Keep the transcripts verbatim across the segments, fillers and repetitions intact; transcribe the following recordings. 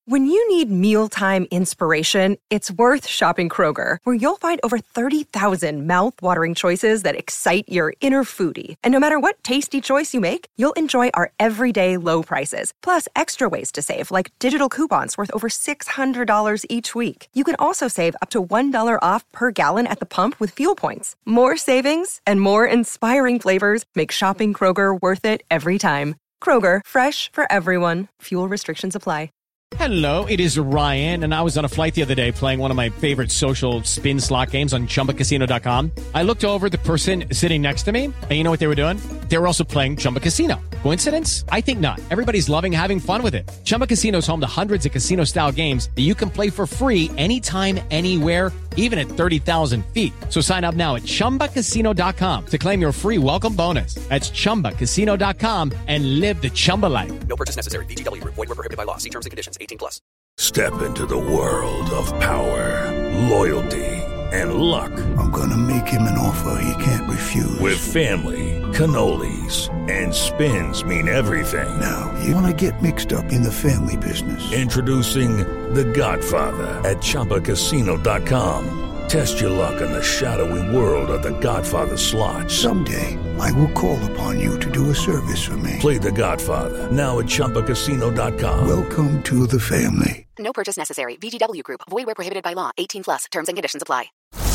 When you need mealtime inspiration, it's worth shopping Kroger, where you'll find over thirty thousand mouth-watering choices that excite your inner foodie. And no matter what tasty choice you make, you'll enjoy our everyday low prices, plus extra ways to save, like digital coupons worth over six hundred dollars each week. You can also save up to one dollar off per gallon at the pump with fuel points. More savings and more inspiring flavors make shopping Kroger worth it every time. Kroger, fresh for everyone. Fuel restrictions apply. Hello, it is Ryan, and I was on a flight the other day playing one of my favorite social spin slot games on Chumba Casino dot com. I looked over at the person sitting next to me, and you know what they were doing? They were also playing Chumba Casino. Coincidence? I think not. Everybody's loving having fun with it. Chumba Casino is home to hundreds of casino-style games that you can play for free anytime, anywhere, even at thirty thousand feet. So sign up now at Chumba Casino dot com to claim your free welcome bonus. That's Chumba Casino dot com and live the Chumba life. No purchase necessary. V G W. Void where prohibited by law. See terms and conditions. eighteen plus. Step into the world of power, loyalty, and luck. I'm gonna make him an offer he can't refuse. With family, cannolis, and spins mean everything. Now, you wanna get mixed up in the family business. Introducing The Godfather at Chumba Casino dot com. Test your luck in the shadowy world of The Godfather slot. Someday, I will call upon you to do a service for me. Play The Godfather, now at Chumba Casino dot com. Welcome to the family. No purchase necessary. V G W Group. Void where prohibited by law. eighteen plus. Terms and conditions apply.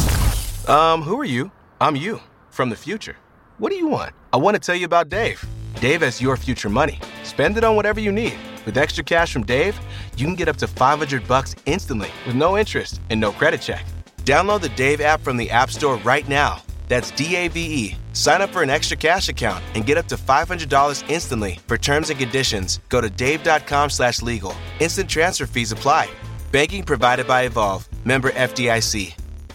Um, who are you? I'm you, from the future. What do you want? I want to tell you about Dave. Dave has your future money. Spend it on whatever you need. With extra cash from Dave, you can get up to five hundred bucks instantly with no interest and no credit check. Download the Dave app from the App Store right now. That's D A V E. Sign up for an extra cash account and get up to five hundred dollars instantly. For terms and conditions, go to dave.com slash legal. Instant transfer fees apply. Banking provided by Evolve. Member F D I C.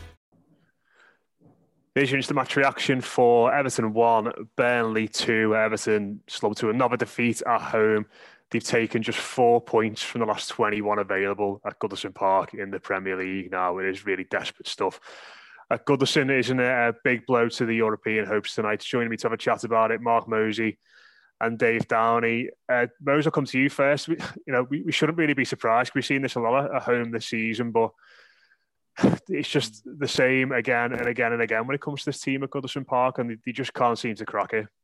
Here's your instant match reaction for Everton one, Burnley two. Everton slow to another defeat at home. They've taken just four points from the last twenty-one available at Goodison Park in the Premier League now. It is really desperate stuff. At Goodison, isn't it a big blow to the European hopes tonight? Joining me to have a chat about it, Mark Mosey and Dave Downey. Uh, Mosey, I'll come to you first. We, you know, we, we shouldn't really be surprised. We've seen this a lot at home this season, but it's just the same again and again and again when it comes to this team at Goodison Park, and they, they just can't seem to crack it.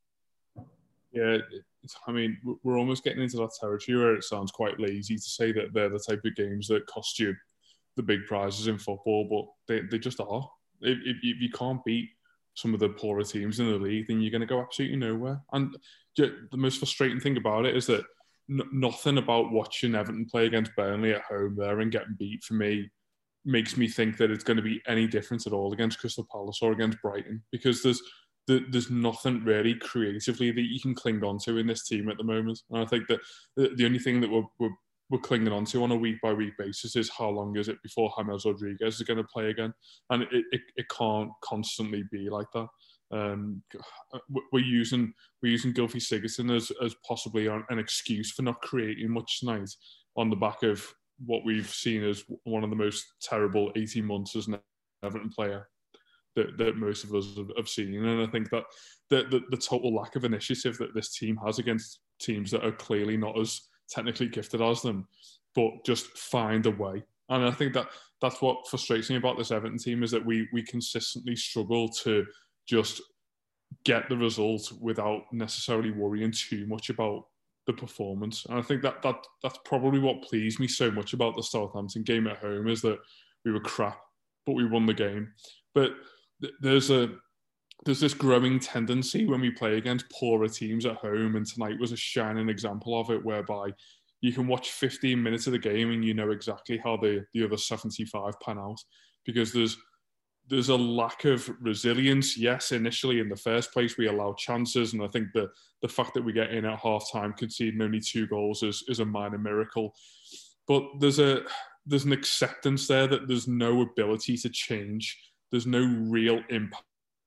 Yeah, I mean, we're almost getting into that territory where it sounds quite lazy to say that they're the type of games that cost you the big prizes in football, but they, they just are. If, if, if you can't beat some of the poorer teams in the league, then you're going to go absolutely nowhere. And the most frustrating thing about it is that n- nothing about watching Everton play against Burnley at home there and getting beat, for me, makes me think that it's going to be any different at all against Crystal Palace or against Brighton, because there's there's nothing really creatively that you can cling on to in this team at the moment. And I think that the only thing that we're, we're, we're clinging on to on a week-by-week basis is how long is it before James Rodriguez is going to play again. And it, it, it can't constantly be like that. Um, we're using we're using Gylfi Sigurdsson as, as possibly an excuse for not creating much tonight on the back of what we've seen as one of the most terrible eighteen months as an Everton player that, that most of us have seen. And I think that the, the, the total lack of initiative that this team has against teams that are clearly not as technically gifted as them, but just find a way. And I think that that's what frustrates me about this Everton team, is that we we consistently struggle to just get the result without necessarily worrying too much about the performance. And I think that, that that's probably what pleased me so much about the Southampton game at home, is that we were crap, but we won the game. But th- there's a there's this growing tendency when we play against poorer teams at home, and tonight was a shining example of it, whereby you can watch fifteen minutes of the game and you know exactly how the, the other seventy-five pan out, because there's there's a lack of resilience. Yes, initially in the first place, we allow chances, and I think the, the fact that we get in at half-time conceding only two goals is, is a minor miracle. But there's a there's an acceptance there that there's no ability to change. There's no real impact,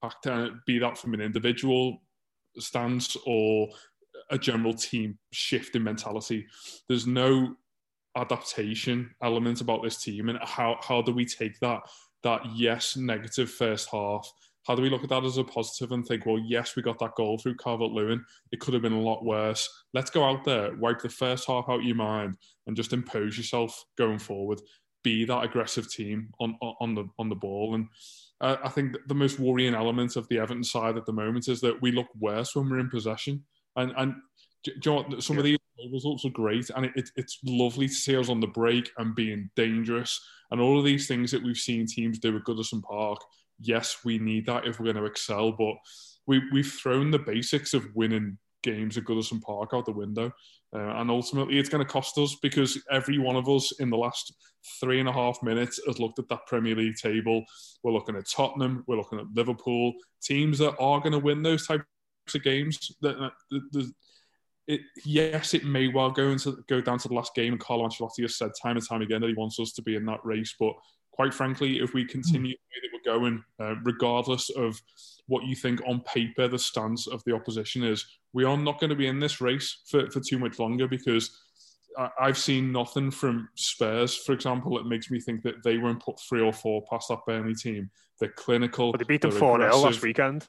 be that from an individual stance or a general team shift in mentality. There's no adaptation element about this team, and how how do we take that that yes negative first half, how do we look at that as a positive and think, well, yes, we got that goal through Calvert-Lewin. It could have been a lot worse. Let's go out there, wipe the first half out of your mind, and just impose yourself going forward. Be that aggressive team on on the on the ball. And uh, I think the most worrying element of the Everton side at the moment is that we look worse when we're in possession. And and do you know what? Some of these results are great, and it, it, it's lovely to see us on the break and being dangerous. And all of these things that we've seen teams do at Goodison Park, yes, we need that if we're going to excel. But we, we've thrown the basics of winning games at Goodison Park out the window. Uh, and ultimately, it's going to cost us because every one of us in the last three and a half minutes has looked at that Premier League table. We're looking at Tottenham. We're looking at Liverpool. Teams that are going to win those types of games. That, that, that, it, yes, it may well go into go down to the last game. And Carlo Ancelotti has said time and time again that he wants us to be in that race. But quite frankly, if we continue the way that we're going, uh, regardless of what you think on paper the stance of the opposition is, we are not going to be in this race for, for too much longer, because I, I've seen nothing from Spurs, for example, that makes me think that they won't put three or four past that Burnley team. They're clinical. But they beat them four nil last weekend.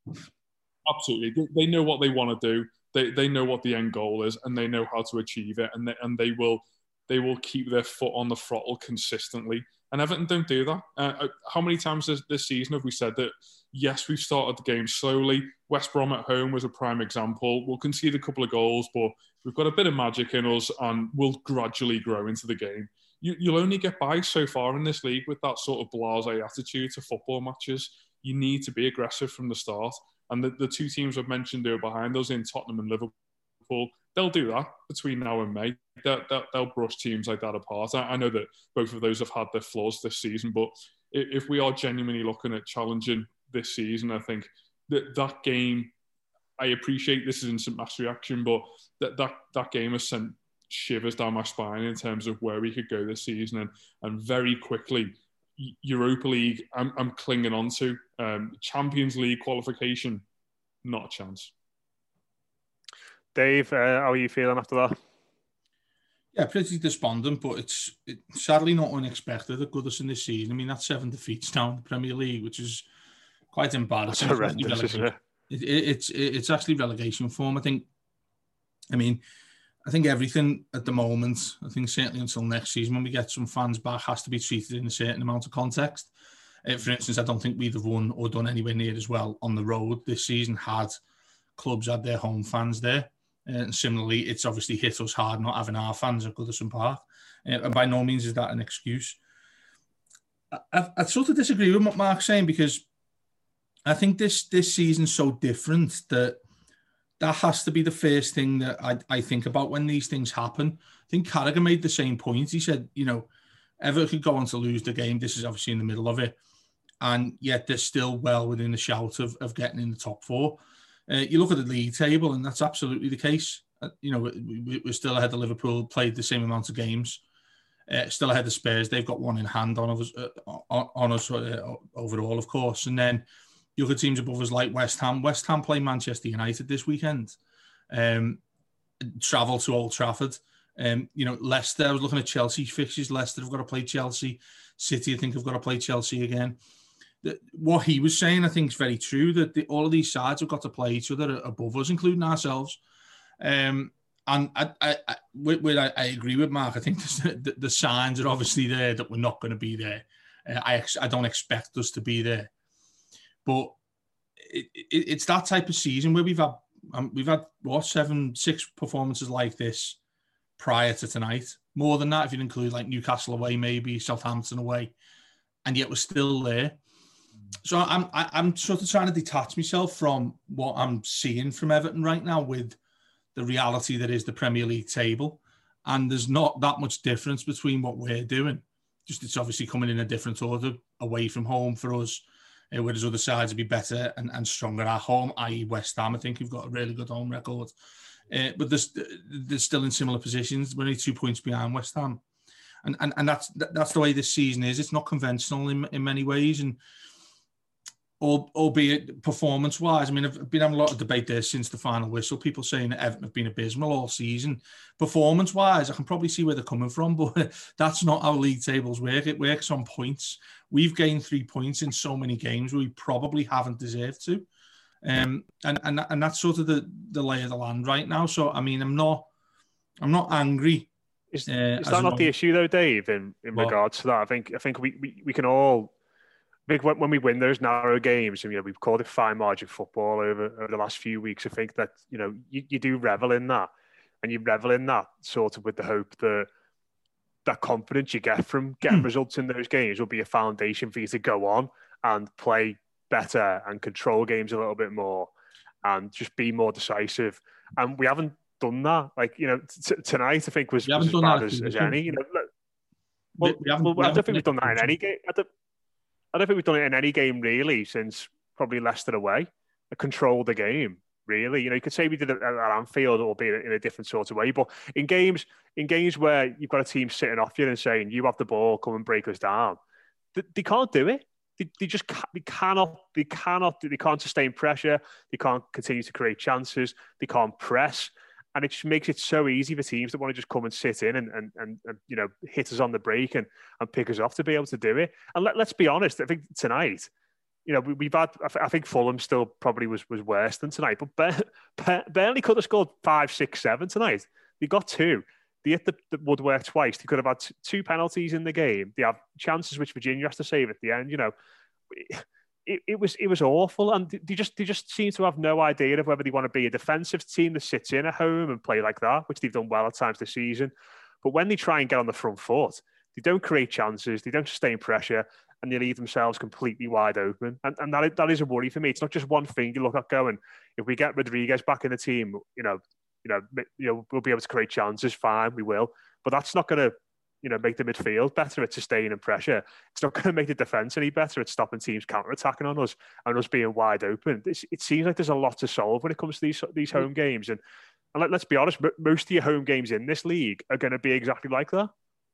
Absolutely. They, they know what they want to do. They they know what the end goal is, and they know how to achieve it, and they, and they will they will keep their foot on the throttle consistently. And Everton don't do that. Uh, how many times this, this season have we said that, yes, we've started the game slowly. West Brom at home was a prime example. We'll concede a couple of goals, but we've got a bit of magic in us and we'll gradually grow into the game. You, you'll only get by so far in this league with that sort of blasé attitude to football matches. You need to be aggressive from the start. And the, the two teams I've mentioned who are behind us in Tottenham and Liverpool, they'll do that between now and May. They'll, they'll, they'll brush teams like that apart. I, I know that both of those have had their flaws this season, but if, if we are genuinely looking at challenging this season, I think that that game, I appreciate this is instant mass reaction, but that, that, that game has sent shivers down my spine in terms of where we could go this season. And, and very quickly, Europa League, I'm, I'm clinging on to. Um, Champions League qualification, not a chance. Dave, uh, how are you feeling after that? Yeah, pretty despondent, but it's it, sadly not unexpected at Goodison this season. I mean, that's seven defeats now in the Premier League, which is quite embarrassing. That's horrendous, isn't it? It, it? It's it, it's actually relegation form. I think. I mean, I think everything at the moment, I think certainly until next season when we get some fans back, has to be treated in a certain amount of context. Uh, for instance, I don't think we'd have won or done anywhere near as well on the road this season had clubs had their home fans there. And similarly, it's obviously hit us hard not having our fans at Goodison Park. Uh, and by no means is that an excuse. I, I, I sort of disagree with what Mark's saying, because I think this this season's so different that that has to be the first thing that I, I think about when these things happen. I think Carragher made the same point. He said, you know, Everton could go on to lose the game. This is obviously in the middle of it. And yet they're still well within the shout of, of getting in the top four. Uh, you look at the league table, and that's absolutely the case. Uh, you know, we, we're still ahead of Liverpool, played the same amount of games. Uh, still ahead of Spurs. They've got one in hand on us, uh, on, on us uh, overall, of course. And then you look at teams above us like West Ham. West Ham play Manchester United this weekend. Um, travel to Old Trafford. Um, you know, Leicester, I was looking at Chelsea's fixtures. Leicester have got to play Chelsea. City, I think, have got to play Chelsea again. The, what he was saying, I think, is very true, that the, all of these sides have got to play each other above us, including ourselves. Um, and I, I, I, with, I, I agree with Mark. I think the, the signs are obviously there that we're not going to be there. Uh, I, I don't expect us to be there. But it, it, it's that type of season where we've had, um, we've had, what, seven, six performances like this prior to tonight. More than that, if you include like Newcastle away, maybe Southampton away. And yet we're still there. So I'm I, I'm sort of trying to detach myself from what I'm seeing from Everton right now with the reality that is the Premier League table. And there's not that much difference between what we're doing. Just it's obviously coming in a different order away from home for us, uh, whereas other sides would be better and, and stronger at home, that is. West Ham. I think we've got a really good home record. Uh, but there's, they're still in similar positions. We're only two points behind West Ham. And and, and that's that's the way this season is. It's not conventional in, in many ways. And albeit performance-wise. I mean, I've been having a lot of debate there since the final whistle. People saying that Everton have been abysmal all season. Performance-wise, I can probably see where they're coming from, but that's not how league tables work. It works on points. We've gained three points in so many games where we probably haven't deserved to. Um, and, and and that's sort of the, the lay of the land right now. So, I mean, I'm not I'm not angry. Is, uh, is that not the issue, though, Dave, in, in regards to that? I think I think we, we, we can all... I think when we win those narrow games, and you know, we've called it fine margin football over, over the last few weeks. I think that you know you, you do revel in that, and you revel in that sort of with the hope that that confidence you get from getting results in those games will be a foundation for you to go on and play better and control games a little bit more and just be more decisive. And we haven't done that. Like you know, t- tonight I think was, was as bad as, as any. You know, look, well, we haven't, well, we I don't think we've done that in any game. I don't, I don't think we've done it in any game really since probably Leicester away. I controlled the game really. You know, you could say we did it at Anfield, albeit in a different sort of way. But in games, in games where you've got a team sitting off you and saying, "You have the ball, come and break us down," they, they can't do it. They, they just can't, they cannot. They cannot. They can't sustain pressure. They can't continue to create chances. They can't press. And it just makes it so easy for teams that want to just come and sit in and, and, and, and you know, hit us on the break and, and pick us off to be able to do it. And let, let's be honest, I think tonight, you know, we, we've had, I think Fulham still probably was was worse than tonight, but Bur- Burnley could have scored five, six, seven tonight. They got two. They hit the, the woodwork twice. They could have had t- two penalties in the game. They have chances which Virginia has to save at the end, you know. It, it was it was awful, and they just they just seem to have no idea of whether they want to be a defensive team that sits in at home and play like that, which they've done well at times this season. But when they try and get on the front foot, they don't create chances, they don't sustain pressure, and they leave themselves completely wide open. And and that that is a worry for me. It's not just one thing you look at going, if we get Rodriguez back in the team, you know, you know, you know, we'll be able to create chances. Fine, we will, but that's not going to, you know, make the midfield better at sustaining pressure. It's not going to make the defence any better at stopping teams counter-attacking on us and us being wide open. It's, it seems like there's a lot to solve when it comes to these these home games. And, and let, let's be honest, most of your home games in this league are going to be exactly like that.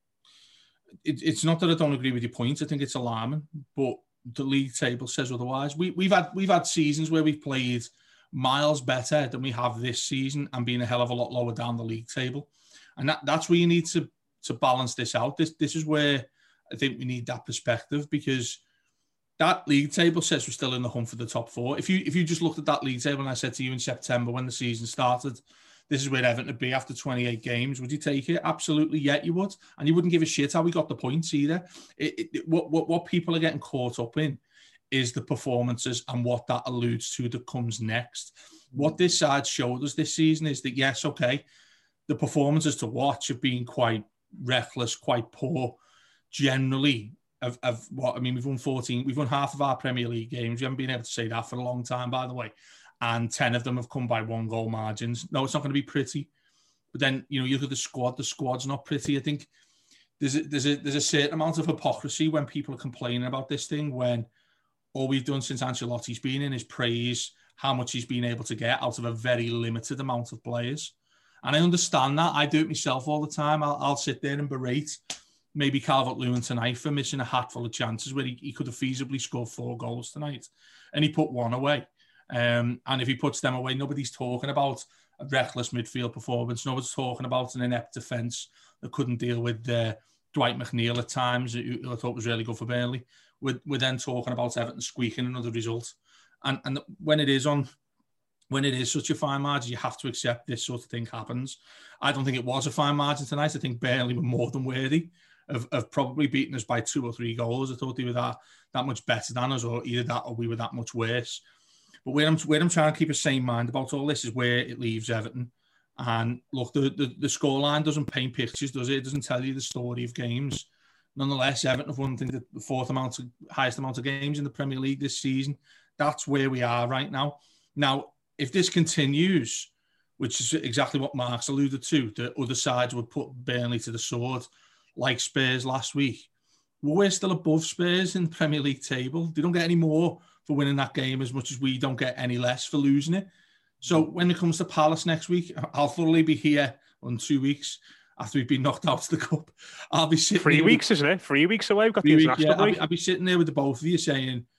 It, it's not that I don't agree with your point. I think it's alarming, but the league table says otherwise. We, we've had we've had seasons where we've played miles better than we have this season and been a hell of a lot lower down the league table. And that, that's where you need to to balance this out. This this is where I think we need that perspective, because that league table says we're still in the hunt for the top four. If you if you just looked at that league table and I said to you in September when the season started, this is where Everton would be after twenty-eight games, would you take it? Absolutely, yeah, you would. And you wouldn't give a shit how we got the points either. It, it, what, what, what people are getting caught up in is the performances and what that alludes to that comes next. What this side showed us this season is that, yes, okay, the performances to watch have been quite reckless, quite poor, generally. Of, of what I mean, we've won fourteen, we've won half of our Premier League games. We haven't been able to say that for a long time, by the way. And ten of them have come by one goal margins. No, it's not going to be pretty. But then, you know, you look at the squad, the squad's not pretty. I think there's a, there's a, there's a certain amount of hypocrisy when people are complaining about this thing, when all we've done since Ancelotti's been in is praise how much he's been able to get out of a very limited amount of players. And I understand that. I do it myself all the time. I'll, I'll sit there and berate maybe Calvert-Lewin tonight for missing a hatful of chances where he, he could have feasibly scored four goals tonight. And he put one away. Um, and if he puts them away, nobody's talking about a reckless midfield performance. Nobody's talking about an inept defence that couldn't deal with uh, Dwight McNeil at times, who, who I thought was really good for Burnley. We're, we're then talking about Everton squeaking another result. And, and when it is on... When it is such a fine margin, you have to accept this sort of thing happens. I don't think it was a fine margin tonight. I think Burnley were more than worthy of, of probably beating us by two or three goals. I thought they were that, that much better than us, or either that or we were that much worse. But where I'm, where I'm trying to keep a sane mind about all this is where it leaves Everton. And look, the, the, the scoreline doesn't paint pictures, does it? It doesn't tell you the story of games. Nonetheless, Everton have won, I think, the fourth amount of, highest amount of games in the Premier League this season. That's where we are right now. Now, if this continues, which is exactly what Mark's alluded to, the other sides would put Burnley to the sword, like Spurs last week. Well, we're still above Spurs in the Premier League table. They don't get any more for winning that game as much as we don't get any less for losing it. So when it comes to Palace next week, I'll thoroughly be here in two weeks after we've been knocked out of the cup. I'll be sitting Three weeks, with, isn't it? Three weeks away. We've got the international yeah, break. I'll be, I'll be sitting there with the both of you saying,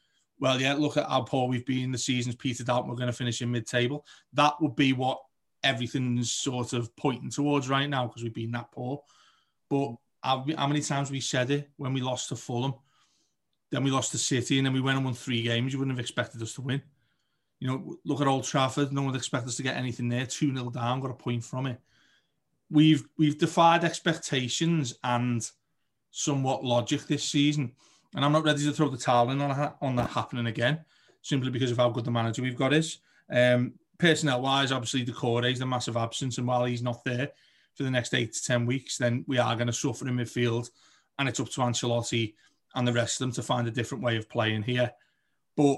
well, yeah, look at how poor we've been. The season's petered out. We're going to finish in mid-table. That would be what everything's sort of pointing towards right now because we've been that poor. But how, how many times we said it when we lost to Fulham, then we lost to City, and then we went and won three games. You wouldn't have expected us to win. You know, look at Old Trafford. No one would expect us to get anything there. two nil down, got a point from it. We've we've defied expectations and somewhat logic this season. And I'm not ready to throw the towel in on, on that happening again, simply because of how good the manager we've got is. Um, personnel-wise, obviously, Decore is a massive absence, and while he's not there for the next eight to ten weeks, then we are going to suffer in midfield, and it's up to Ancelotti and the rest of them to find a different way of playing here. But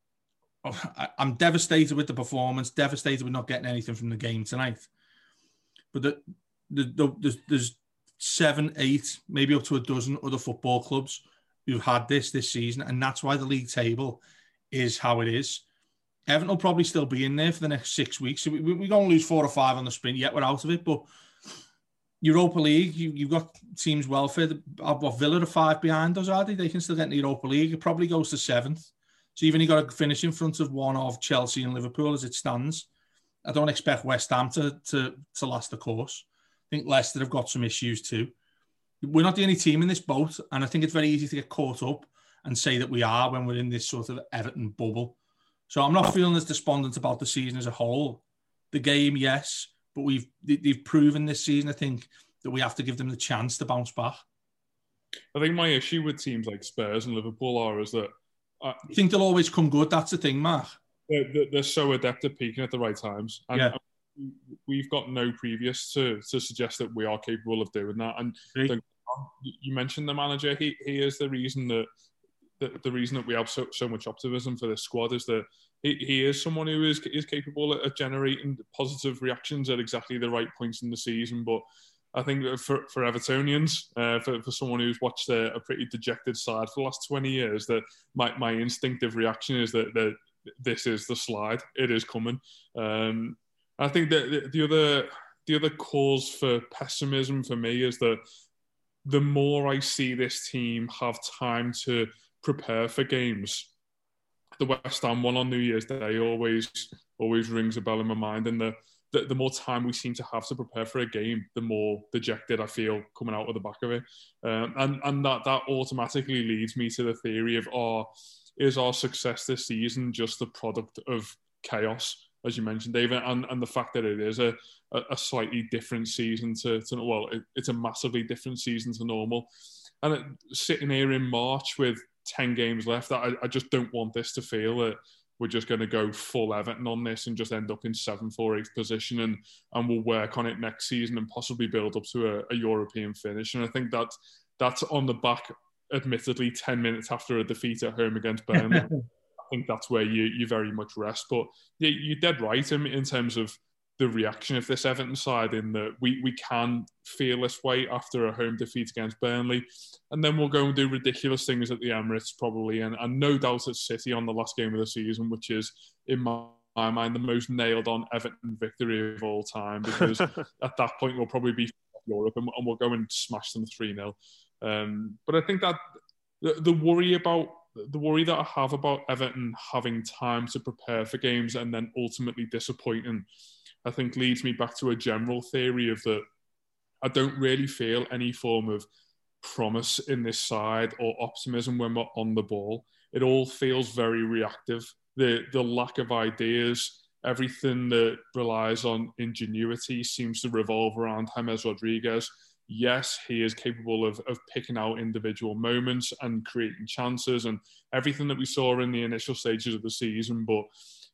I'm devastated with the performance, devastated with not getting anything from the game tonight. But the, the, the, there's, there's seven, eight, maybe up to a dozen other football clubs who've had this this season, and that's why the league table is how it is. Everton will probably still be in there for the next six weeks. So we, we, we're going to lose four or five on the sprint, yet we're out of it. But Europa League, you, you've got teams welfare. What, Villa are five behind us, are they? They can still get in the Europa League. It probably goes to seventh. So even you got to finish in front of one of Chelsea and Liverpool as it stands. I don't expect West Ham to, to, to last the course. I think Leicester have got some issues too. We're not the only team in this boat, and I think it's very easy to get caught up and say that we are when we're in this sort of Everton bubble. So I'm not feeling as despondent about the season as a whole. The game, yes, but we've they've proven this season, I think, that we have to give them the chance to bounce back. I think my issue with teams like Spurs and Liverpool are is that I you think they'll always come good. That's the thing, Mark. They're, they're so adept at peaking at the right times. And yeah. we've got no previous to, to suggest that we are capable of doing that. And the, you mentioned the manager. He he is the reason that the, the reason that we have so, so much optimism for this squad is that he, he is someone who is is capable of generating positive reactions at exactly the right points in the season. But I think for, for Evertonians, uh, for, for someone who's watched a, a pretty dejected side for the last twenty years, that my, my instinctive reaction is that, that this is the slide. It is coming. Um, I think that the, the other the other cause for pessimism for me is that the more I see this team have time to prepare for games, the West Ham one on New Year's Day always always rings a bell in my mind, and the, the the more time we seem to have to prepare for a game, the more dejected I feel coming out of the back of it, um, and and that that automatically leads me to the theory of, oh, is our success this season just the product of chaos, as you mentioned, David, and, and the fact that it is a, a slightly different season to, to well, it, it's a massively different season to normal. And it, sitting here in March with ten games left, I, I just don't want this to feel that we're just going to go full Everton on this and just end up in seventh or eighth position, and, and we'll work on it next season and possibly build up to a, a European finish. And I think that that's on the back, admittedly, ten minutes after a defeat at home against Burnley. I think that's where you you very much rest. But you, you're dead right in, in terms of the reaction of this Everton side, in that we, we can feel this way after a home defeat against Burnley. And then we'll go and do ridiculous things at the Emirates probably, and, and no doubt at City on the last game of the season, which is, in my, my mind, the most nailed-on Everton victory of all time, because at that point we'll probably be Europe and, and we'll go and smash them three nil. Um, but I think that the, the worry about the worry that I have about Everton having time to prepare for games and then ultimately disappointing, I think leads me back to a general theory of that I don't really feel any form of promise in this side or optimism when we're on the ball. It all feels very reactive. The the lack of ideas, everything that relies on ingenuity seems to revolve around James Rodriguez. Yes, he is capable of, of picking out individual moments and creating chances and everything that we saw in the initial stages of the season, but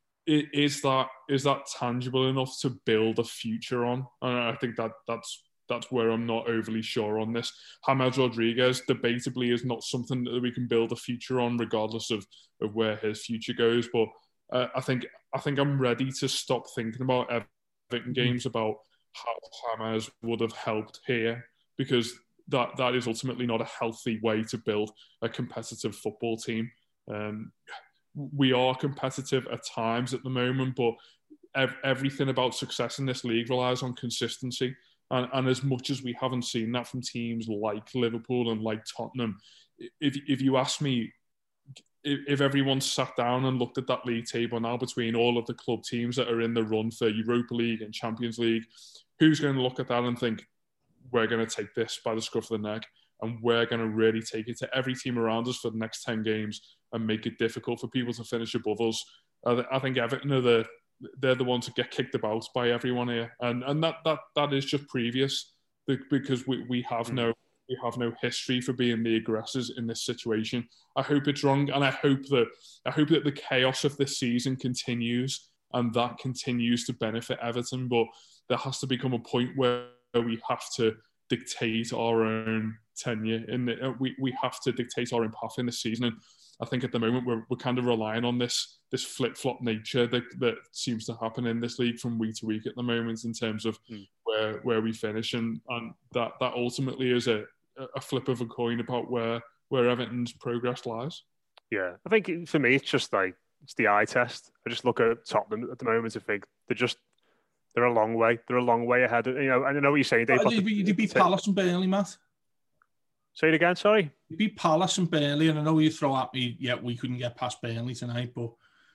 is that is that tangible enough to build a future on? And I think that that's that's where I'm not overly sure on this. James Rodriguez debatably is not something that we can build a future on, regardless of, of where his future goes. But uh, I think I think I'm ready to stop thinking about Everton games about how James would have helped here, because that that is ultimately not a healthy way to build a competitive football team. Um, we are competitive at times at the moment, but ev- everything about success in this league relies on consistency. And, and as much as we haven't seen that from teams like Liverpool and like Tottenham, if if you ask me if, if everyone sat down and looked at that league table now between all of the club teams that are in the run for Europa League and Champions League, who's going to look at that and think, we're going to take this by the scruff of the neck and we're going to really take it to every team around us for the next ten games and make it difficult for people to finish above us. I, th- I think Everton are the they're the ones that get kicked about by everyone here, and and that that that is just previous because we, we have no we have no history for being the aggressors in this situation. I hope it's wrong, and I hope that I hope that the chaos of this season continues and that continues to benefit Everton. But there has to become a point where we have to dictate our own tenure in the, we we have to dictate our own path in this season. And I think at the moment we're we're kind of relying on this this flip flop nature that that seems to happen in this league from week to week at the moment in terms of mm. where where we finish, and and that that ultimately is a a flip of a coin about where where Everton's progress lies. Yeah, I think for me it's just like it's the eye test. I just look at Tottenham at the moment and think they're just they're a long way. They're a long way ahead. You know, I know what you're saying. Dave, oh, you, beat, you beat Palace and Burnley, Matt. Say it again, sorry. You beat Palace and Burnley, and I know you throw at me, yeah, we couldn't get past Burnley tonight, but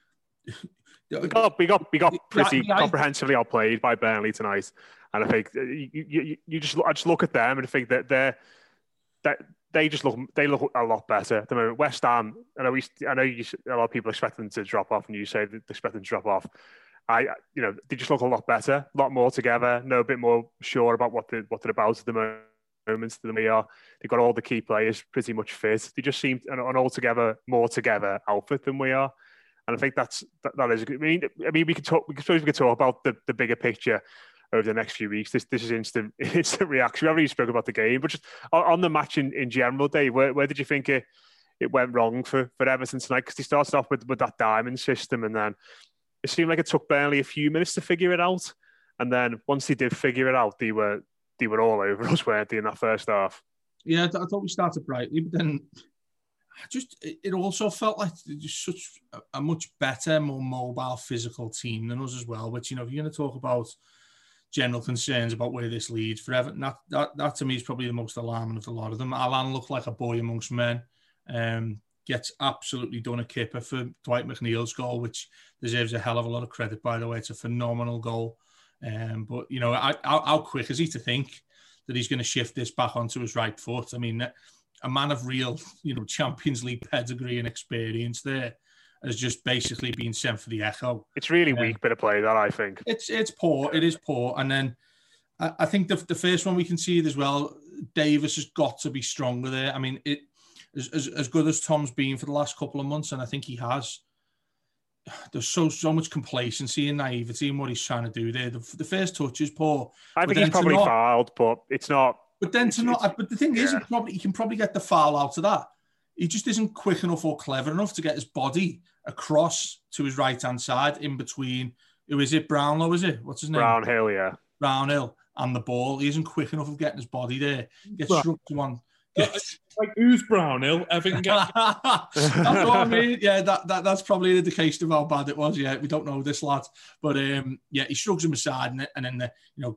we got we got we got pretty yeah, comprehensively outplayed by Burnley tonight, and I think you, you, you just I just look at them and I think that they're that they just look they look a lot better at the moment. West Ham, I know we I know you, a lot of people expect them to drop off, and you say they expect them to drop off. I, you know, they just look a lot better, a lot more together, know a bit more sure about what they what they're about at the moment than we are. They've got all the key players pretty much fit. They just seem an, an altogether more together outfit than we are, and I think that's that, that is. I mean, I mean, we could talk. We could suppose we could talk about the, the bigger picture over the next few weeks. This this is instant instant reaction. We haven't even spoken about the game, but just on, on the match in, in general, Dave, where where did you think it it went wrong for for Everton tonight? Because they started off with with that diamond system, and then it seemed like it took Burnley a few minutes to figure it out. And then once they did figure it out, they were they were all over us, weren't they, in that first half? Yeah, I thought we started brightly, but then just it also felt like just such a much better, more mobile, physical team than us as well. Which, you know, if you're going to talk about general concerns about where this leads for Everton, that, that, that to me is probably the most alarming of a lot of them. Alan looked like a boy amongst men. Um, gets absolutely done a kipper for Dwight McNeil's goal, which deserves a hell of a lot of credit, by the way. It's a phenomenal goal. Um, but, you know, how, how quick is he to think that he's going to shift this back onto his right foot? I mean, a man of real, you know, Champions League pedigree and experience there has just basically been sent for the echo. It's really um, weak bit of play, that, I think. It's it's poor. It is poor. And then I, I think the, the first one we can see it as well, Davis has got to be stronger there. I mean, it As, as as good as Tom's been for the last couple of months, and I think he has, there's so so much complacency and naivety in what he's trying to do there. The, the first touch is poor. I think he's probably not, fouled, but it's not. But then to not. It's, but the thing yeah. is, he, probably, he can probably get the foul out of that. He just isn't quick enough or clever enough to get his body across to his right hand side in between. Who is it? Brownlow, is it? What's his name? Brownhill, yeah. Brownhill and the ball. He isn't quick enough of getting his body there. Gets right. struck to one. Yes. Like, who's Brownhill? Everton gets... That's what I mean. Yeah, that, that that's probably an indication of how bad it was. Yeah, we don't know this lad. But um, yeah, he shrugs him aside, and, and then, the, you know,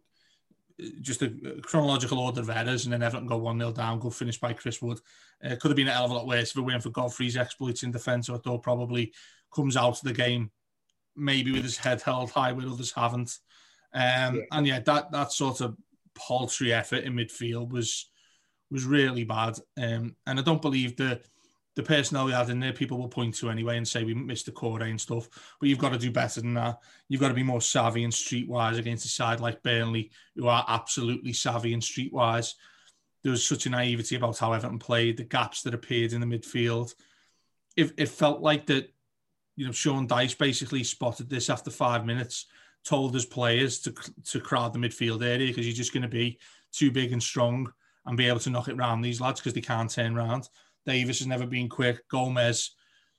just a chronological order of errors, and then Everton go one nil down, good finish by Chris Wood. Uh, could have been a hell of a lot worse if it weren't for Godfrey's exploits in defence, so I thought probably comes out of the game maybe with his head held high where others haven't. Um, yeah. And yeah, that, that sort of paltry effort in midfield was... was really bad. Um, and I don't believe the the personnel we had in there, people will point to anyway and say we missed the core and stuff, but you've got to do better than that. You've got to be more savvy and streetwise against a side like Burnley, who are absolutely savvy and streetwise. There was such a naivety about how Everton played, the gaps that appeared in the midfield. It, it felt like that, you know, Sean Dyche basically spotted this after five minutes, told his players to, to crowd the midfield area because you're just going to be too big and strong and be able to knock it round these lads because they can't turn round. Davis has never been quick. Gomez,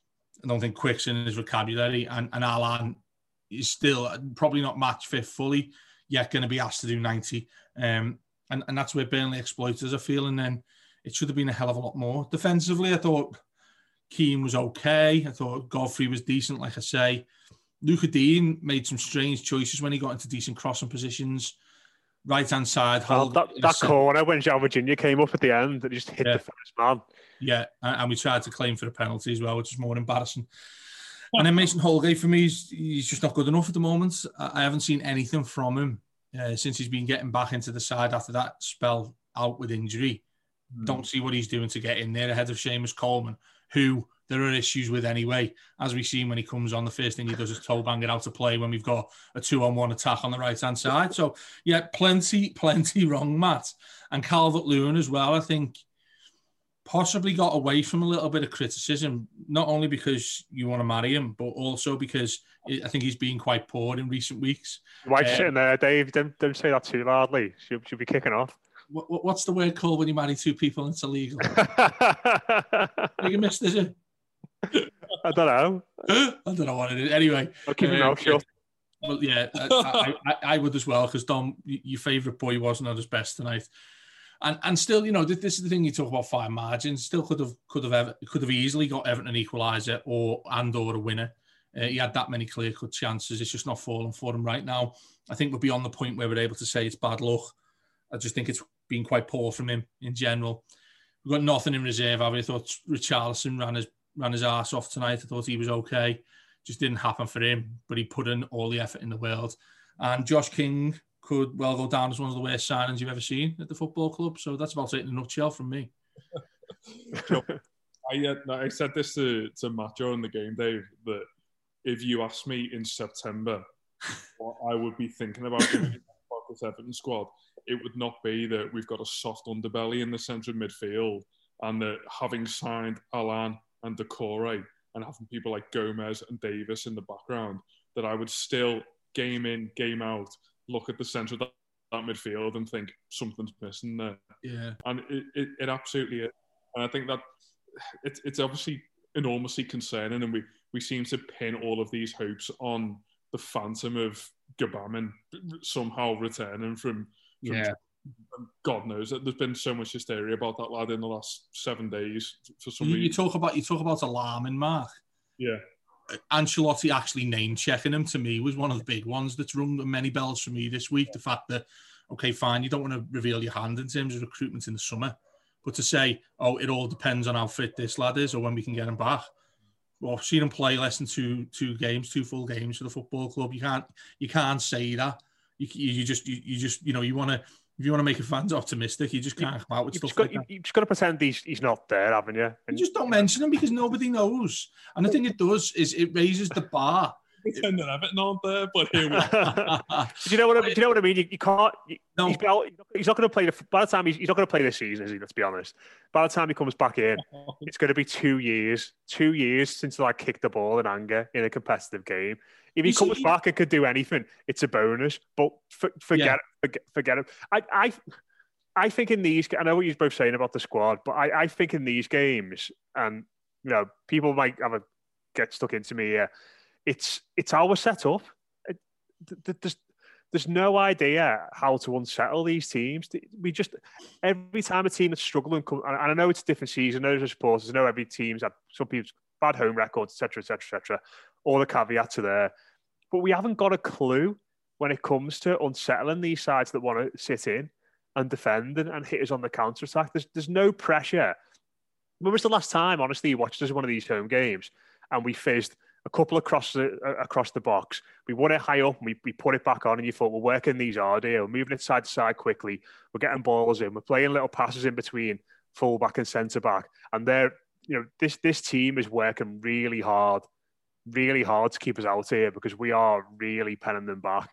I don't think quick's in his vocabulary. And, and Alan is still probably not match fit fully, yet going to be asked to do ninety. Um, and, and that's where Burnley exploiters are feeling. And it should have been a hell of a lot more. Defensively, I thought Keane was okay. I thought Godfrey was decent, like I say. Luca Dean made some strange choices when he got into decent crossing positions. right hand side. Oh, that that corner when João Virginia came up at the end and just hit yeah. the first man. Yeah, and, and we tried to claim for the penalty as well, which is more embarrassing. And then Mason Holgate, for me, he's, he's just not good enough at the moment. I, I haven't seen anything from him uh, since he's been getting back into the side after that spell out with injury. Mm. Don't see what he's doing to get in there ahead of Seamus Coleman, who there are issues with anyway. As we've seen when he comes on, the first thing he does is toe bang it out to play when we've got a two-on-one attack on the right-hand side. So, yeah, plenty, plenty wrong, Matt. And Calvert-Lewin as well, I think, possibly got away from a little bit of criticism, not only because you want to marry him, but also because I think he's been quite poor in recent weeks. Why um, sitting there, Dave? Don't, don't say that too loudly. She'll, she'll be kicking off. What, what's the word called when you marry two people and it's illegal? You missed, is it? I don't know. I don't know what it is. Anyway. I'll keep my mouth shut. Well, yeah, I, I, I would as well, because Dom, your favourite boy wasn't at his best tonight. And and still, you know, this, this is the thing, you talk about fine margins, still could have could have could have easily got Everton an equaliser or and or a winner. Uh, he had that many clear-cut chances. It's just not falling for him right now. I think we're beyond the point where we're able to say it's bad luck. I just think it's been quite poor from him in general. We've got nothing in reserve, have we? I thought Richarlison ran his ran his arse off tonight. I thought he was okay. Just didn't happen for him, but he put in all the effort in the world. And Josh King could well go down as one of the worst signings you've ever seen at the football club. So that's about it in a nutshell from me. I, uh, I said this to, to Matt during the game, Dave, that if you asked me in September what I would be thinking about doing this Everton squad, it would not be that we've got a soft underbelly in the centre of midfield and that having signed Alan and Decore and having people like Gomez and Davis in the background, that I would still game in, game out, look at the centre of that, that midfield and think something's missing there. Yeah. And it, it, it absolutely is. And I think that it, it's obviously enormously concerning, and we, we seem to pin all of these hopes on the phantom of Gbamin somehow returning from, from yeah. God knows that there's been so much hysteria about that lad in the last seven days for some you, reason. You talk about you talk about alarming, Mark. Yeah. Ancelotti actually name checking him to me was one of the big ones that's rung many bells for me this week. The fact that, okay, fine, you don't want to reveal your hand in terms of recruitment in the summer, but to say, oh, it all depends on how fit this lad is or when we can get him back. Well, I've seen him play less than two two games, two full games for the football club. You can't you can't say that. You you just you, you just you know you want to. If you want to make your fans optimistic, you just can't come out with you've stuff got, like that. You've just got to pretend he's, he's not there, haven't you? And you just don't mention him because nobody knows. And the thing it does is it raises the bar. Pretend that Everton aren't there, but here we are. do you know what I, do you know what I mean? You, you can't. You, no. he's, he's not going to play the. By the time he's, he's not going to play this season, is he? Let's be honest. By the time he comes back in, it's going to be two years. Two years since I kicked the ball in anger in a competitive game. If he you comes see, back and could do anything, it's a bonus. But for, forget yeah. it. Forget, forget it. I. I I think in these, I know what you're both saying about the squad, but I, I think in these games, and you know, people might have a get stuck into me here. It's it's how we're set up. It, there's there's no idea how to unsettle these teams. We just every time a team that's struggling, and I know it's a different season. I know there's supporters. I know every team's had some people's bad home records, et cetera, et cetera, et cetera. All the caveats are there, but we haven't got a clue when it comes to unsettling these sides that want to sit in and defend and, and hit us on the counter attack. There's there's no pressure. When was the last time, honestly, you watched us one of these home games and we fizzed a couple across the uh, across the box? We won it high up and we, we put it back on, and you thought, we're working these hard here. We're moving it side to side quickly. We're getting balls in. We're playing little passes in between full back and centre back. And they're, you know, this this team is working really hard, really hard to keep us out here because we are really penning them back.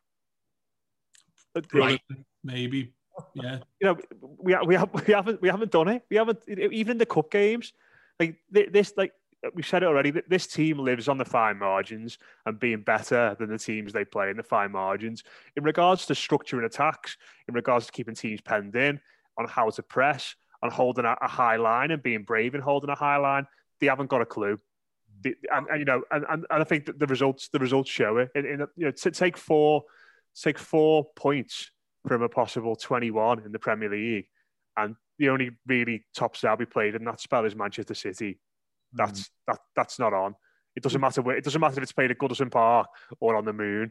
Right, maybe. Yeah, you know, we we have we haven't we haven't done it. We haven't even in the cup games. Like this, like we said it already. This team lives on the fine margins and being better than the teams they play in the fine margins. In regards to structuring attacks, in regards to keeping teams penned in, on how to press, on holding a, a high line and being brave in holding a high line, they haven't got a clue. They, and, and you know, and, and, and I think that the results the results show it. In, in you know, to take four take four points from a possible twenty-one in the Premier League, and the only really top side we played in that spell is Manchester City. That's mm. that that's not on. It doesn't matter where. It doesn't matter if it's played at Goodison Park or on the Moon.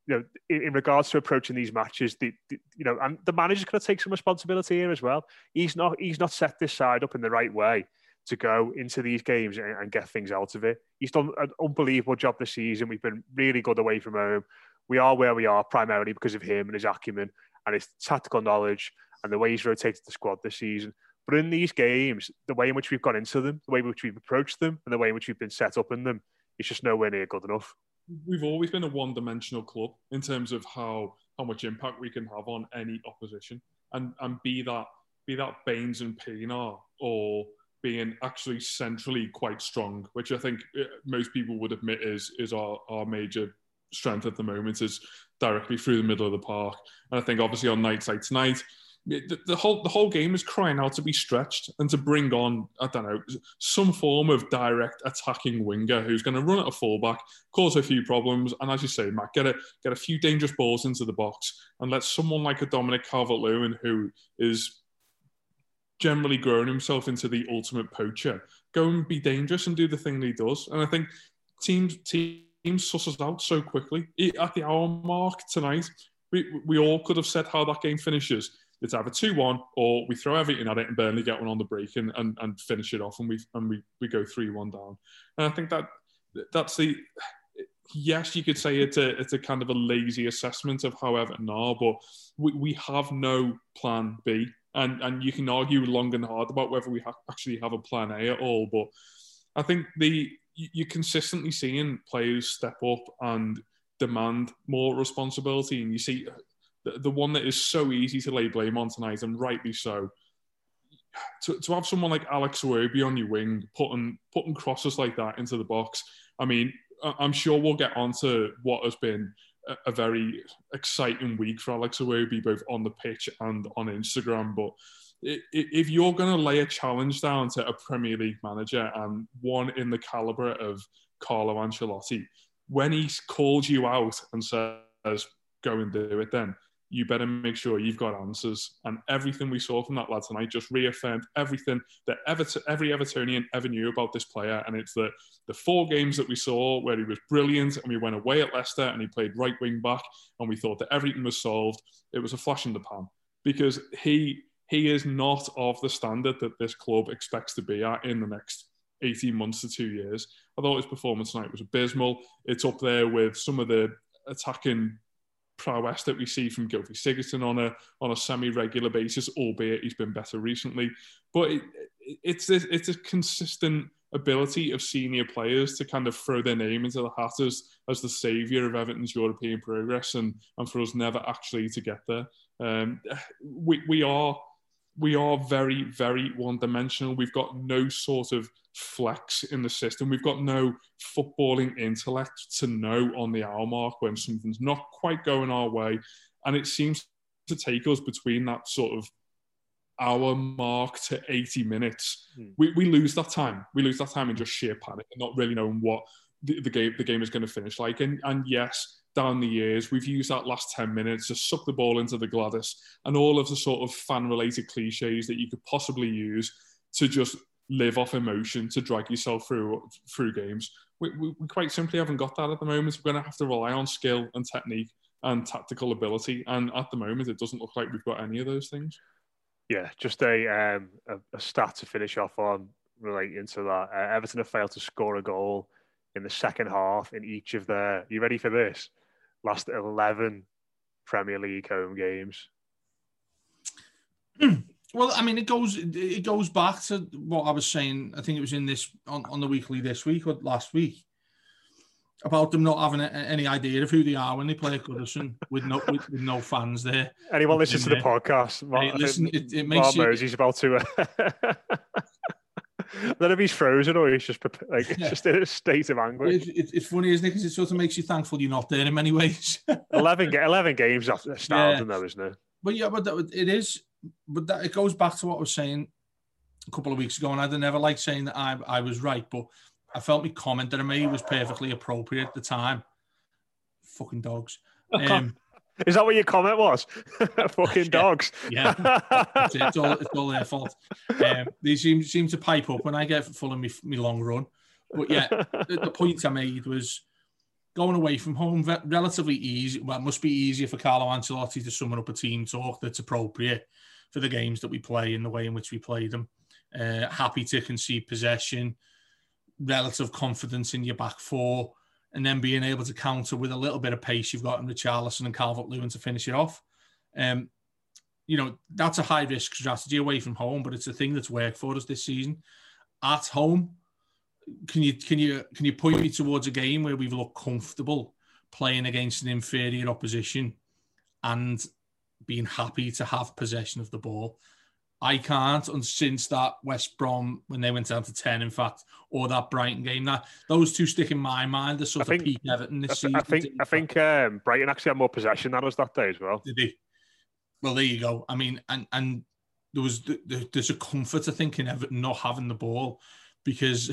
you know, in, in regards to approaching these matches, the, the you know, and the manager's going to take some responsibility here as well. He's not he's not set this side up in the right way to go into these games and, and get things out of it. He's done an unbelievable job this season. We've been really good away from home. We are where we are primarily because of him and his acumen and his tactical knowledge and the way he's rotated the squad this season. But in these games, the way in which we've gone into them, the way in which we've approached them, and the way in which we've been set up in them, it's just nowhere near good enough. We've always been a one-dimensional club in terms of how how much impact we can have on any opposition, and and be that be that Baines and Pienaar, or being actually centrally quite strong, which I think most people would admit is is our, our major strength at the moment, is directly through the middle of the park. And I think obviously on nights like tonight, The, the whole the whole game is crying out to be stretched and to bring on, I don't know, some form of direct attacking winger who's going to run at a fullback, cause a few problems, and as you say, Matt, get a get a few dangerous balls into the box, and let someone like a Dominic Calvert-Lewin, who is generally grown himself into the ultimate poacher, go and be dangerous and do the thing that he does. And I think teams teams suss us out so quickly. At the hour mark tonight, we we all could have said how that game finishes. It's either two one or we throw everything at it and Burnley get one on the break and, and, and finish it off, and we and we, we go three one down. And I think that that's the yes, you could say it's a it's a kind of a lazy assessment of how Everton are, but we, we have no plan B. And and you can argue long and hard about whether we ha- actually have a plan A at all. But I think the you're consistently seeing players step up and demand more responsibility, and you see the, the one that is so easy to lay blame on tonight, and rightly so. To, to have someone like Alex Iwobi on your wing, putting putting crosses like that into the box. I mean, I'm sure we'll get on to what has been a, a very exciting week for Alex Iwobi, both on the pitch and on Instagram. But if you're going to lay a challenge down to a Premier League manager, and one in the calibre of Carlo Ancelotti, when he calls you out and says, go and do it then, you better make sure you've got answers. And everything we saw from that lad tonight just reaffirmed everything that Everton, every Evertonian ever knew about this player. And it's the, the four games that we saw where he was brilliant, and we went away at Leicester and he played right wing back, and we thought that everything was solved. It was a flash in the pan, because he he is not of the standard that this club expects to be at in the next eighteen months to two years. I thought his performance tonight was abysmal. It's up there with some of the attacking prowess that we see from Gylfi Sigurdsson on a on a semi-regular basis, albeit he's been better recently. But it, it, it's a, it's a consistent ability of senior players to kind of throw their name into the hat as, as the saviour of Everton's European progress, and, and for us never actually to get there. Um, we we are we are very, very one-dimensional. We've got no sort of flex in the system. We've got no footballing intellect to know on the hour mark when something's not quite going our way. And it seems to take us between that sort of hour mark to eighty minutes. Mm. We, we lose that time. We lose that time in just sheer panic and not really knowing what the, the game the game is going to finish like. And, and yes, down the years, we've used that last ten minutes to suck the ball into the Gladys and all of the sort of fan-related cliches that you could possibly use to just live off emotion, to drag yourself through through games. We, we, we quite simply haven't got that at the moment. We're going to have to rely on skill and technique and tactical ability. And at the moment, it doesn't look like we've got any of those things. Yeah, just a um, a, a stat to finish off on relating to that. Uh, Everton have failed to score a goal in the second half in each of their, you ready for this? Last eleven Premier League home games. Well, I mean, it goes it goes back to what I was saying. I think it was in this on, on the weekly this week or last week about them not having a, any idea of who they are when they play at Goodison with no with, with no fans there. Anyone listens to the podcast? Mark, hey, listen, it, it makes Mark you. Mosey's about to. Uh, I don't know if he's frozen or he's just like yeah. just in a state of anguish. It, it, it's funny, isn't it? Because it sort of makes you thankful you're not there in many ways. eleven, eleven games after astounding, yeah. though, isn't it? But yeah, but that, it is. But that, it goes back to what I was saying a couple of weeks ago, and I'd never like saying that I I was right, but I felt my comment that I made was perfectly appropriate at the time. Fucking dogs. Um, Is that what your comment was? Fucking dogs. Yeah, yeah. It's, it's, all, it's all their fault. Um, they seem seem to pipe up when I get full of me, me long run. But yeah, the, the point I made was going away from home, relatively easy. Well, it must be easier for Carlo Ancelotti to summon up a team talk that's appropriate for the games that we play in the way in which we play them. Uh, happy to concede possession, relative confidence in your back four, and then being able to counter with a little bit of pace you've got in Richarlison and Calvert-Lewin to finish it off. Um, you know, that's a high-risk strategy away from home, but it's a thing that's worked for us this season. At home, can you can you can you point me towards a game where we've looked comfortable playing against an inferior opposition and being happy to have possession of the ball? I can't, and since that West Brom, when they went down to ten, in fact, or that Brighton game, that those two stick in my mind as sort I of think, peak Everton this I, season. I think I think um, Brighton actually had more possession than us that day as well. Did they? Well, there you go. I mean, and and there was there's a comfort, I think, in Everton not having the ball, because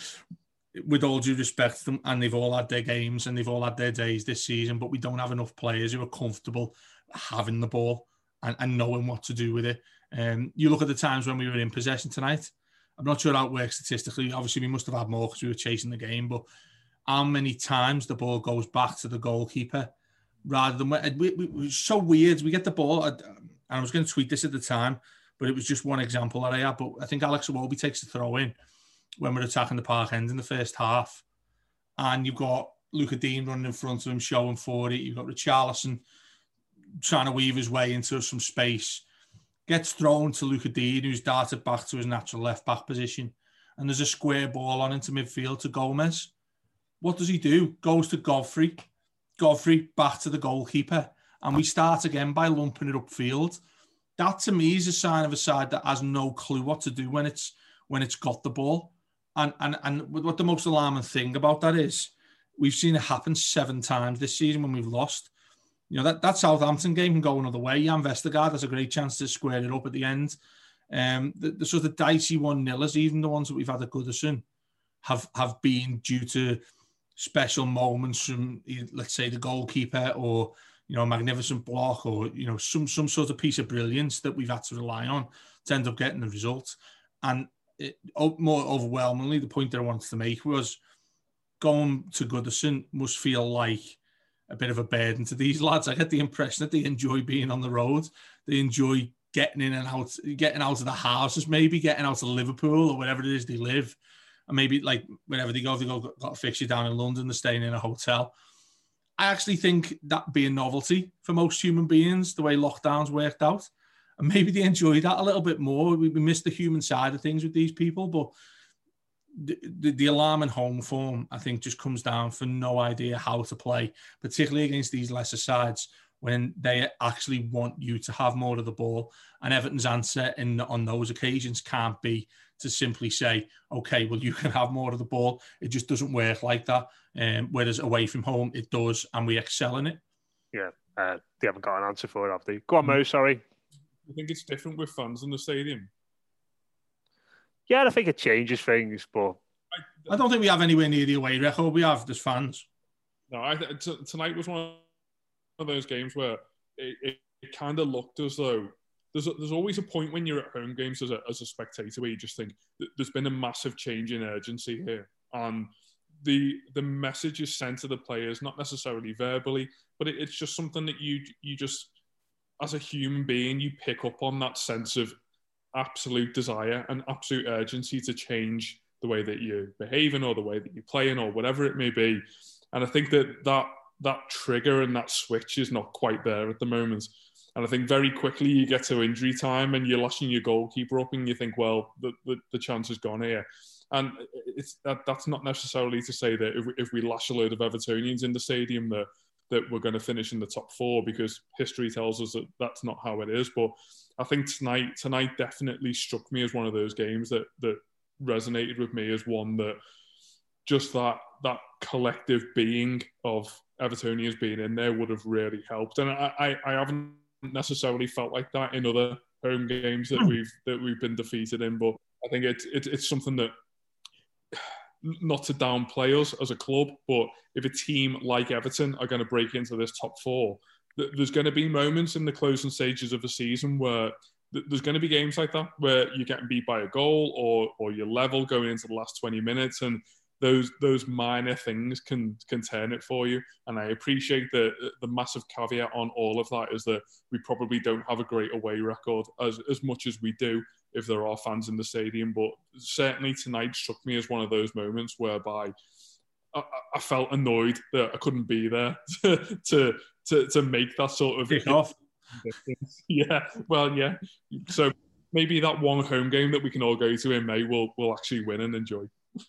with all due respect to them, and they've all had their games and they've all had their days this season, but we don't have enough players who are comfortable having the ball and, and knowing what to do with it. Um, you look at the times when we were in possession tonight. I'm not sure how it works statistically. Obviously, we must have had more because we were chasing the game. But how many times the ball goes back to the goalkeeper rather than... We, we, it was so weird. We get the ball... And I was going to tweet this at the time, but it was just one example that I had. But I think Alex Iwobi takes the throw in when we're attacking the Park End in the first half. And you've got Luca Dean running in front of him, showing for it. You've got Richarlison trying to weave his way into some space. Gets thrown to Luca Dean, who's darted back to his natural left-back position. And there's a square ball on into midfield to Gomez. What does he do? Goes to Godfrey. Godfrey back to the goalkeeper. And we start again by lumping it upfield. That, to me, is a sign of a side that has no clue what to do when it's when it's got the ball. And, and, and what the most alarming thing about that is, we've seen it happen seven times this season when we've lost. You know, that, that Southampton game can go another way. Jan Vestergaard has a great chance to square it up at the end. Um, the, the sort of dicey one-nillers, even the ones that we've had at Goodison, have, have been due to special moments from, let's say, the goalkeeper, or, you know, a magnificent block, or, you know, some some sort of piece of brilliance that we've had to rely on to end up getting the result. And it, more overwhelmingly, the point that I wanted to make was going to Goodison must feel like a bit of a burden to these lads. I get the impression that they enjoy being on the road. They enjoy getting in and out, getting out of the houses, maybe getting out of Liverpool or wherever it is they live. And maybe, like, whenever they go, they go, got a fixture down in London, they're staying in a hotel. I actually think that'd be a novelty for most human beings, the way lockdowns worked out. And maybe they enjoy that a little bit more. We, we miss the human side of things with these people, but The, the, the alarming home form, I think, just comes down for no idea how to play, particularly against these lesser sides when they actually want you to have more of the ball. And Everton's answer in, on those occasions can't be to simply say, okay, well, you can have more of the ball. It just doesn't work like that. Um, whereas away from home, it does, and we excel in it. Yeah, uh, they haven't got an answer for it, have they? Go on, Mo, sorry. I think it's different with fans in the stadium. Yeah, I think it changes things, but I don't think we have anywhere near the away record we have as fans. No, I, t- tonight was one of those games where it, it, it kind of looked as though there's a, there's always a point when you're at home games as a, as a spectator where you just think there's been a massive change in urgency here, and the the message is sent to the players, not necessarily verbally, but it, it's just something that you you just, as a human being, you pick up on that sense of absolute desire and absolute urgency to change the way that you're behaving or the way that you're playing or whatever it may be. And I think that that, that trigger and that switch is not quite there at the moment. And I think very quickly you get to injury time and you're lashing your goalkeeper up and you think, well, the, the, the chance is gone here. And it's that, that's not necessarily to say that if we, if we lash a load of Evertonians in the stadium that that we're going to finish in the top four, because history tells us that that's not how it is. But I think tonight tonight definitely struck me as one of those games that that resonated with me as one that just that that collective being of Evertonians being in there would have really helped. And I, I, I haven't necessarily felt like that in other home games that we've that we've been defeated in. But I think it's it, it's something that, not to downplay us as a club, but if a team like Everton are going to break into this top four, there's going to be moments in the closing stages of the season where there's going to be games like that where you're getting beat by a goal or or you're level going into the last twenty minutes, and those those minor things can can turn it for you. And I appreciate the the massive caveat on all of that is that we probably don't have a great away record as as much as we do if there are fans in the stadium. But certainly tonight struck me as one of those moments whereby I, I felt annoyed that I couldn't be there to to to, to make that sort of kick off. Yeah, well, yeah. So maybe that one home game that we can all go to in May, we'll we'll actually win and enjoy.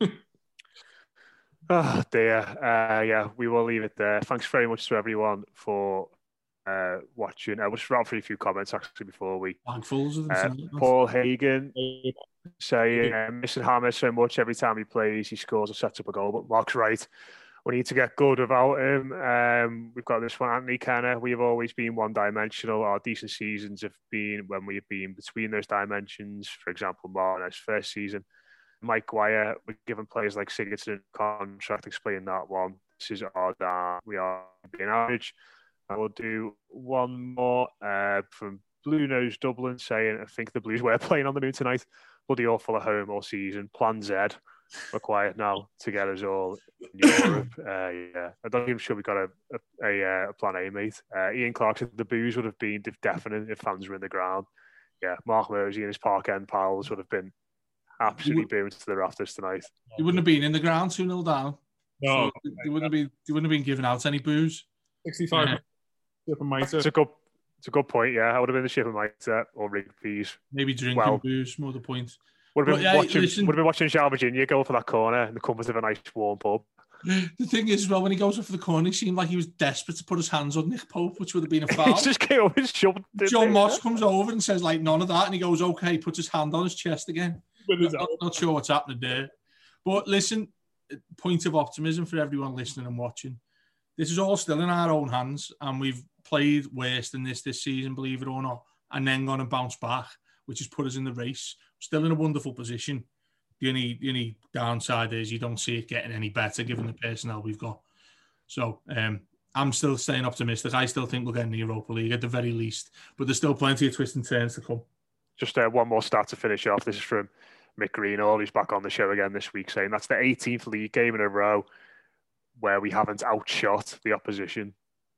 Oh dear. Uh, yeah, we will leave it there. Thanks very much to everyone for uh, watching. I was wrap through a few comments actually before we. Handfuls of them. Uh, Paul Hagan saying, uh, missing Hammer so much every time he plays, he scores or sets up a goal. But Mark's right. We need to get good without him. Um, we've got this one, Anthony Kenner. We have always been one-dimensional. Our decent seasons have been when we've been between those dimensions. For example, Martinez's first season. Mike Guire, we're giving players like Sigurdsson contract, explain that one. This is our down. We are being average. And we'll do one more uh, from Blue Nose Dublin saying, I think the Blues were playing on the moon tonight. Bloody awful at home all season. Plan Z. We're quiet now to get us all in Europe. Uh, yeah, I don't even sure we got a a, a, a plan A, mate. Uh, Ian Clark said the booze would have been deafening if fans were in the ground. Yeah, Mark Mosey and his Park End pals would have been absolutely boomed to the rafters tonight. He wouldn't have been in the ground two nil down. No, so he wouldn't have been. He wouldn't have been giving out any booze. Sixty-five. Yeah. It's a good. It's a good point. Yeah, I would have been the ship of mindset or Rigby's. Maybe drinking well, booze. More the point. Would have been yeah, watching. listen, would have been watching Shal Virginia go for that corner in the comfort of a nice warm pub. The thing is, well, when he goes up for the corner, he seemed like he was desperate to put his hands on Nick Pope, which would have been a foul. He just came over and shoved. John Moss comes over and says, like, none of that. And he goes, okay, puts his hand on his chest again. Not, not sure what's happening there. But listen, point of optimism for everyone listening and watching. This is all still in our own hands, and we've played worse than this this season, believe it or not, and then gone and bounced back, which has put us in the race. Still in a wonderful position. The only, the only downside is you don't see it getting any better given the personnel we've got. So um, I'm still staying optimistic. I still think we'll get in the Europa League at the very least, but there's still plenty of twists and turns to come. Just uh, one more stat to finish off. This is from Mick Greenall, who's back on the show again this week, saying that's the eighteenth league game in a row where we haven't outshot the opposition.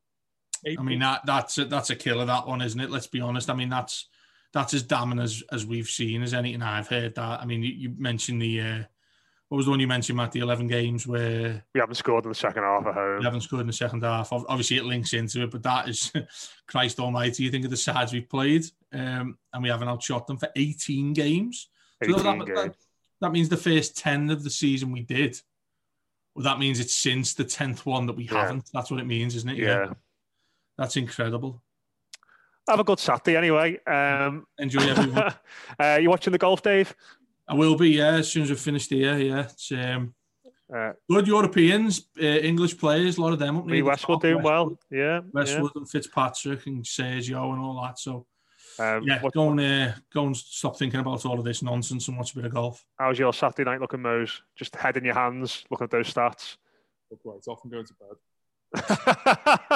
I mean, that that's a, that's a killer, that one, isn't it? Let's be honest. I mean, that's that's as damning as, as we've seen as anything I've heard. That I mean, you, you mentioned the uh, what was the one you mentioned, Matt? The eleven games where we haven't scored in the second half at home. We haven't scored in the second half. Obviously, it links into it, but that is Christ Almighty. You think of the sides we've played, um, and we haven't outshot them for eighteen games. eighteen so that, games. That, that means the first ten of the season we did. Well, that means it's since the tenth one that we yeah. haven't. That's what it means, isn't it? Yeah. yeah. That's incredible. Have a good Saturday anyway. Um, Enjoy everyone. uh, you watching the golf, Dave? I will be, yeah, as soon as we've finished here, yeah. It's um, uh, good Europeans, uh, English players, a lot of them up near Westwood doing well, yeah. Westwood yeah. and Fitzpatrick and Sergio and all that. So, um, yeah, what, go and, uh, go and stop thinking about all of this nonsense and watch a bit of golf. How's your Saturday night looking, Mose? Just head in your hands, looking at those stats. Look right off and going to bed.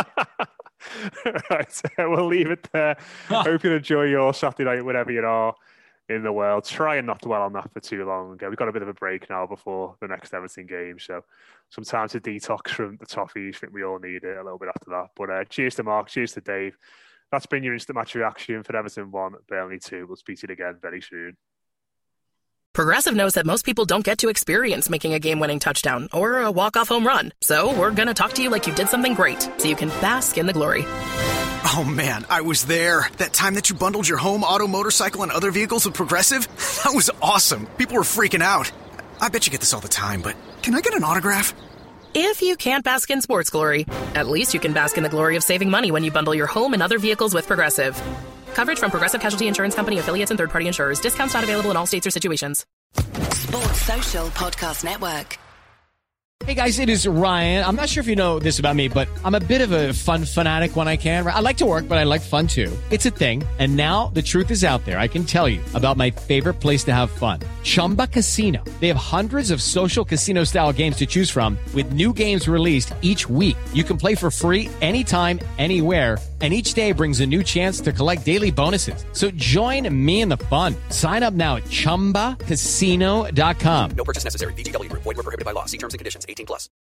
Right, we'll leave it there. Hope you enjoy your Saturday night, wherever you are in the world. Try and not dwell on that for too long. We've got a bit of a break now before the next Everton game, so some time to detox from the toffees. I think we all need it a little bit after that. But uh, cheers to Mark, cheers to Dave. That's been your instant match reaction for Everton one, Burnley two. We'll speak to you again very soon. Progressive knows that most people don't get to experience making a game-winning touchdown or a walk-off home run. So we're going to talk to you like you did something great so you can bask in the glory. Oh, man, I was there. That time that you bundled your home, auto, motorcycle, and other vehicles with Progressive? That was awesome. People were freaking out. I bet you get this all the time, but can I get an autograph? If you can't bask in sports glory, at least you can bask in the glory of saving money when you bundle your home and other vehicles with Progressive. Coverage from Progressive Casualty Insurance Company, affiliates, and third-party insurers. Discounts not available in all states or situations. Sports Social Podcast Network. Hey guys, it is Ryan. I'm not sure if you know this about me, but I'm a bit of a fun fanatic when I can. I like to work, but I like fun too. It's a thing. And now the truth is out there. I can tell you about my favorite place to have fun. Chumba Casino. They have hundreds of social casino style games to choose from with new games released each week. You can play for free anytime, anywhere. And each day brings a new chance to collect daily bonuses. So join me in the fun. Sign up now at chumba casino dot com. No purchase necessary. V G W Group. Void where prohibited by law. See terms and conditions. eighteen plus.